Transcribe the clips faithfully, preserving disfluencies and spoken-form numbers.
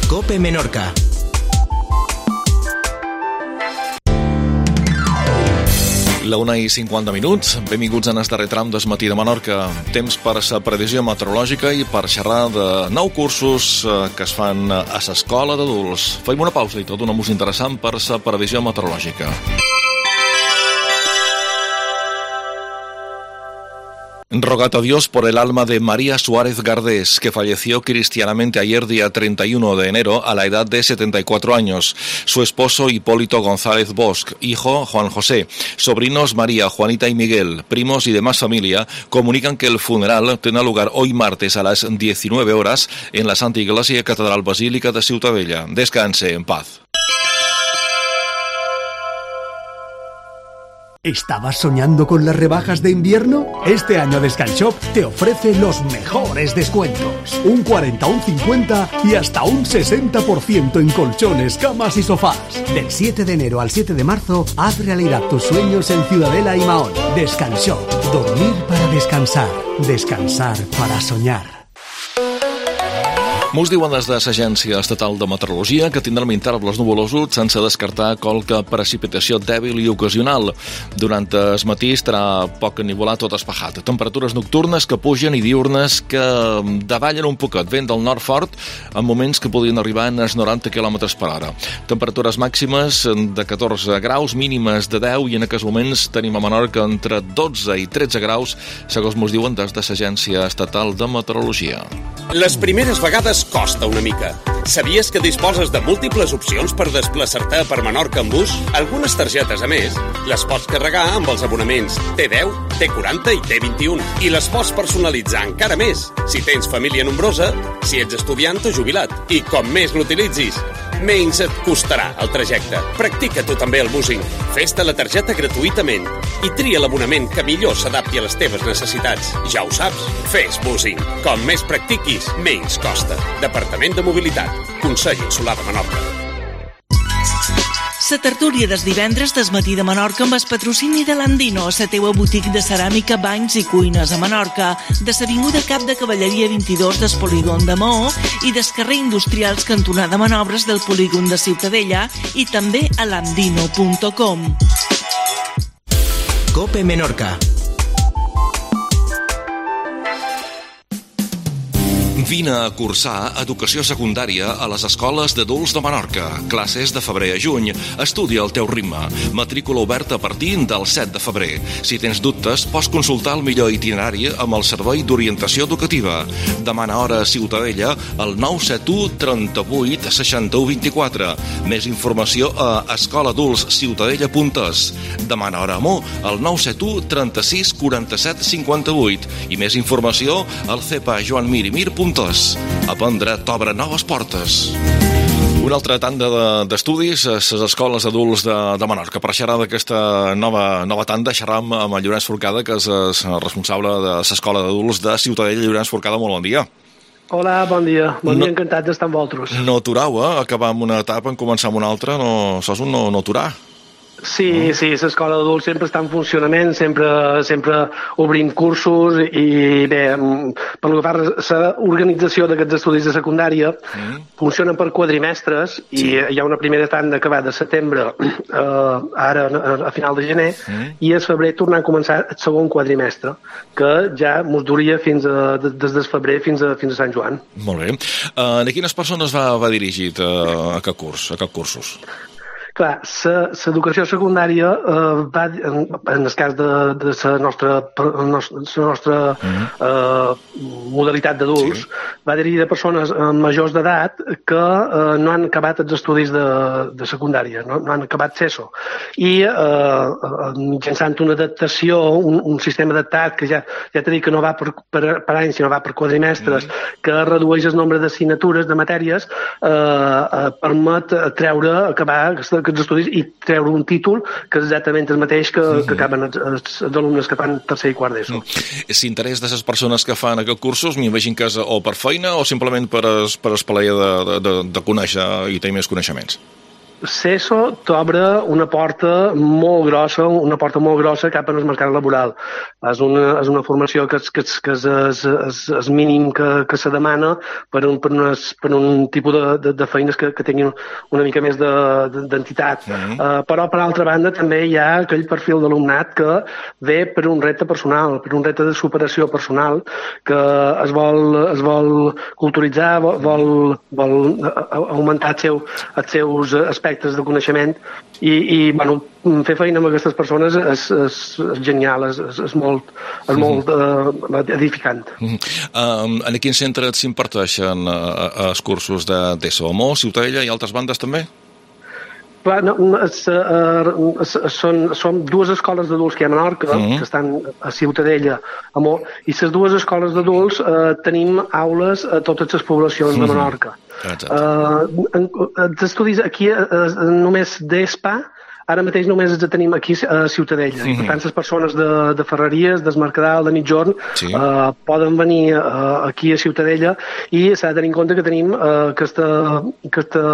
COPE Menorca. La una i cinquanta minuts, benvinguts en el darrer tram del matí de Menorca. Temps per la previsió meteorològica i per xerrar de nou cursos que es fan a l'escola d'adults. Fem una pausa i tot una música interessant per la previsió meteorològica. Rogad a Dios por el alma de María Suárez Gardés, que falleció cristianamente ayer día treinta y uno de enero a la edad de setenta y cuatro años. Su esposo Hipólito González Bosch, hijo Juan José, sobrinos María, Juanita y Miguel, primos y demás familia, comunican que el funeral tendrá lugar hoy martes a las diecinueve horas en la Santa Iglesia Catedral Basílica de Ciutadella. Descanse en paz. ¿Estabas soñando con las rebajas de invierno? Este año Descanshop te ofrece los mejores descuentos. Un cuarenta, un cincuenta y hasta un sesenta por ciento en colchones, camas y sofás. Del siete de enero al siete de marzo, haz realidad tus sueños en Ciudadela y Mahón. Descanshop. Dormir para descansar. Descansar para soñar. Mos diuen des de l'Agència Estatal de Meteorologia que tindrem intervals nuvolosos sense descartar qualque precipitació dèbil i ocasional. Durant el matí estarà poc ennivolat o despejat. Temperatures nocturnes que pugen i diurnes que davallen un poquet. Vent del nord fort en moments que podrien arribar en els noranta quilòmetres per hora. Temperatures màximes de catorze graus, mínimes de deu, i en aquests moments tenim a Menorca entre dotze i tretze graus, segons mos diuen des de l'Agència Estatal de Meteorologia. Les primeres vegades costa una mica. Sabies que disposes de múltiples opcions per desplaçar-te per Menorca en bus? Algunes targetes, a més, les pots carregar amb els abonaments T deu, T quaranta i T vint-i-un i les pots personalitzar encara més si tens família nombrosa, si ets estudiant o jubilat. I com més l'utilitzis, menys et costarà el trajecte. Practica tu també el busing. Fes-te la targeta gratuïtament i tria l'abonament que millor s'adapti a les teves necessitats. Ja ho saps, fes busing. Com més practiquis, menys costa. Departament de Mobilitat. Consell Insular de Menorca. La tertúlia des divendres des matí de Menorca amb el patrocini de l'Andino, la teua botiga de ceràmica, banys i cuines a Menorca, de l'avinguda Cap de Cavalleria vint-i-dos del polígon de Maó i del carrer Industrials cantonada Manobres del polígon de Ciutadella i també a landino punt com. COPE Menorca. Vine a cursar educació secundària a les escoles d'adults de Menorca. Classes de febrer a juny. Estudia al teu ritme. Matrícula oberta a partir del set de febrer. Si tens dubtes, pots consultar el millor itinerari amb el Servei d'Orientació Educativa. Demana hora a Ciutadella al nou set u trenta-vuit seixanta-u vint-i-quatre. Més informació a escoladultsciutadella punt es. Demana hora a Mo al nou set u trenta-sis quaranta-set cinquanta-vuit. I més informació al cepa joan mir i mir punt es. Aprendre t'obre noves portes. Una altra tanda d'estudis a les escoles adults de, de Menorca. Per xerrar d'aquesta nova, nova tanda, xerram amb el Llorenç Forcada, que és el responsable de l'escola d'adults de Ciutadella. Llorenç Forcada, molt bon dia. Hola, bon dia. Bon no, dia, encantat d'estar amb vosaltres. No aturau, eh? Acabar amb una etapa, en començar amb una altra, no, sos un no, no aturar. Sí, sí, l'escola d'adults sempre està en funcionament, sempre, sempre obrint cursos i bé, pel que fa a l'organització d'aquests estudis de secundària, mm. funcionen per quadrimestres i sí. Hi ha una primera tanda que va de setembre eh, ara a final de gener mm. i a febrer tornar a començar el segon quadrimestre, que ja mos duria fins a, des de febrer fins a, fins a Sant Joan. Molt bé. Uh, a quines persones va, va dirigit uh, aquest curs, aquest cursos? Clar, l'educació secundària eh, va, en, en el cas de, de la nostra, la nostra mm-hmm. eh, modalitat d'adults, sí. va dirigir a persones eh, majors d'edat que eh, no han acabat els estudis de, de secundària, no, no han acabat CESO. I eh, mitjançant una adaptació, un, un sistema adaptat que ja, ja t'he dit que no va per, per, per anys, sinó va per quadrimestres, mm-hmm. que redueix el nombre d'assignatures, de matèries, eh, eh, permet treure, acabar aquests estudis i treure un títol que és exactament el mateix que, mm-hmm. que acaben els, els alumnes que fan tercer i quart d'ESO. Mm. L'interès de les persones que fan aquests cursos, m'imagino que és o per feina o simplement per es, per es plaer de, de, de conèixer i tenir més coneixements? CESO t'obre una porta molt grossa, una porta molt grossa cap al mercat laboral. És una, és una formació que és, que és, que és, és, és, és mínim que, que se demana per un, per unes, per un tipus de, de, de feines que, que tinguin una mica més d'entitat. De, mm-hmm. uh, però, per altra banda, també hi ha aquell perfil d'alumnat que ve per un repte personal, per un repte de superació personal, que es vol, es vol culturitzar, vol, vol, vol augmentar els seus, els seus aspectes de coneixement i, i bueno, fer feina amb aquestes persones és, és, és genial, és, és, és molt, és molt uh, edificant. Mm-hmm. Um, en quin centre s'imparteixen uh, els cursos de d'ESO? A Mo, Ciutadella i altres bandes també? Clar, no, es, uh, es, són, són dues escoles d'adults que hi ha a Menorca, mm-hmm. que estan a Ciutadella, a Mo, i les dues escoles d'adults uh, tenim aules a totes les poblacions mm-hmm. de Menorca. Uh, en, els estudis aquí uh, només d'ESPA ara mateix només els tenim aquí a Ciutadella. Mm-hmm. I per tant, les persones de, de Ferreries, del Mercadal, de Mitjorn, sí. uh, poden venir uh, aquí a Ciutadella i s'ha de tenir en compte que tenim uh, aquesta, aquesta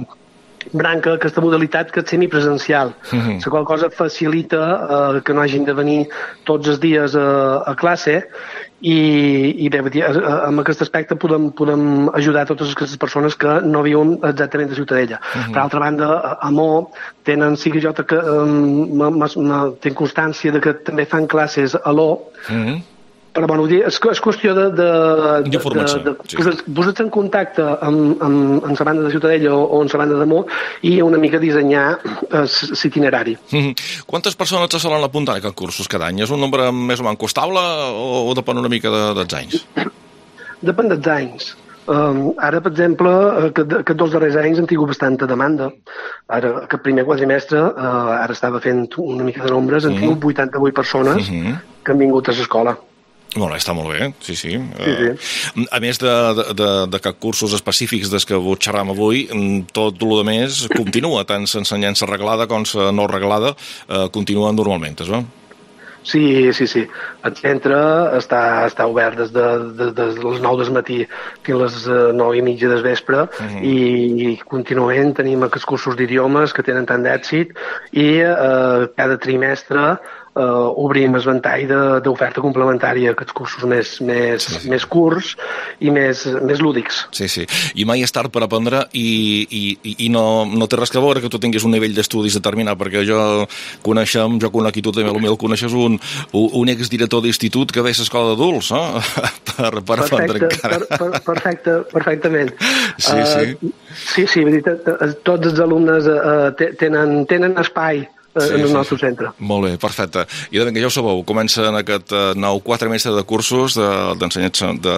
branca, aquesta modalitat que és semipresencial. Mm-hmm. La qual cosa facilita uh, que no hagin de venir tots els dies a, a classe i, i bé, amb aquest aspecte podem, podem ajudar totes aquestes persones que no viuen exactament a Ciutadella. Mm-hmm. Per altra banda, a Mo tenen, sí que jo que, um, tenc constància de que també fan classes a l'O, mm-hmm. però bueno, és, és qüestió de, de, de, de, de sí. posar-se en contacte amb, amb, amb la banda de Ciutadella o, o amb la banda de Mo i una mica dissenyar l'itinerari. Mm-hmm. Quantes persones se solen apuntar a aquests cursos cada any? És un nombre més o menys estable o, o depèn una mica de, dels anys? Depèn dels anys. Um, ara, per exemple, aquests aquest dos darrers anys han tingut bastanta demanda. Ara, aquest primer quadrimestre, uh, ara estava fent una mica de nombres, han tingut mm-hmm. vuitanta-vuit persones mm-hmm. que han vingut a l'escola. Molt bé, està molt bé, sí, sí. sí, sí. A més de, de, de, de que cursos específics des que vos xerram avui, tot el que més continua, tant l'ensenyança reglada com la no reglada, eh, continuen normalment, és bé? Sí, sí, sí. El centre està, està obert des de, de, de les nou del matí fins a les nou i mitja del vespre uh-huh. i, i continuament tenim aquests cursos d'idiomes que tenen tant d'èxit i eh, cada trimestre Uh, obrim el ventall d'oferta complementària, aquests cursos més, més, sí, sí. més curts i més, més lúdics. Sí, sí. I mai és tard per aprendre i, i, i no, no té res que veure que tu tinguis un nivell d'estudis determinat, perquè jo coneixem, jo conec i tu també potser coneixes un, un exdirector d'institut que ve a l'escola d'adults, eh? per, per aprendre encara. Per, per, perfecte, perfectament. Sí, uh, sí. Sí, sí, tots els alumnes uh, tenen, tenen espai Sí, en el sí, nostre sí. centre. Molt bé, perfecte. I de ben que ja ho sabeu, comença en aquest uh, nou quadrimestre de cursos d'ensenyament de,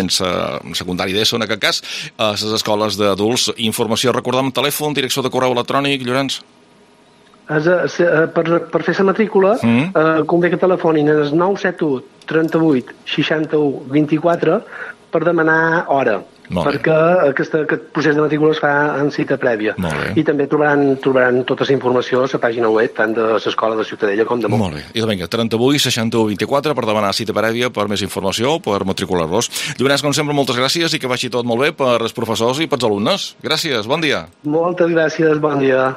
de secundari d'ESO, en aquest cas, a les escoles d'adults. Informació, recordem, telèfon, direcció de correu electrònic, Llorenç? Es, es, per, per fer la matrícula, mm. eh, convé que telefonin al nou set u trenta-vuit seixanta-u vint-i-quatre per demanar hora. Molt perquè aquest, aquest procés de matrícula es fa en cita prèvia. I també trobaran, trobaran tota la informació a la pàgina web, tant de l'escola de Ciutadella com de Mo. Molt bé. I vinga, trenta-vuit seixanta-u vint-i-quatre per demanar cita prèvia, per més informació, per matricular-los. Llorenç, com sempre, moltes gràcies i que vagi tot molt bé per als professors i pels alumnes. Gràcies, bon dia. Moltes gràcies, bon dia.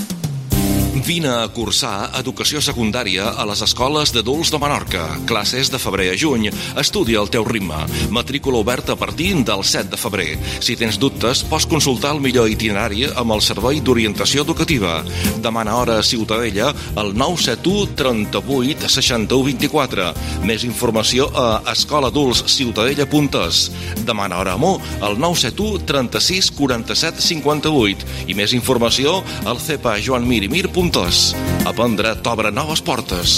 Vine a cursar Educació Secundària a les escoles d'adults de Menorca. Classes de febrer a juny. Estudia al teu ritme. Matrícula oberta a partir del set de febrer. Si tens dubtes, pots consultar el millor itinerari amb el Servei d'Orientació Educativa. Demana hora a Ciutadella al nou set u trenta-vuit seixanta-u vint-i-quatre. Més informació a escoladultsciutadella punt es. Demana hora a Mo al nou set u trenta-sis quaranta-set cinquanta-vuit. I més informació al cepa joan mir i mir punt es. Aprendre t'obre noves portes.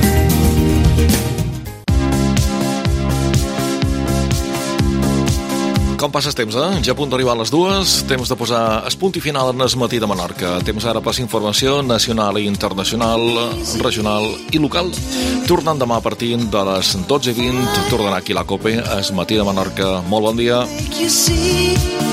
Com passes temps, eh? Ja a punt d'arribar a les dues, temps de posar el punt i final en el matí de Menorca. Temps ara per informació nacional i internacional, regional i local. Tornant demà a partir de les dotze i vint, tornarà aquí la COPE, el matí de Menorca. Molt bon dia.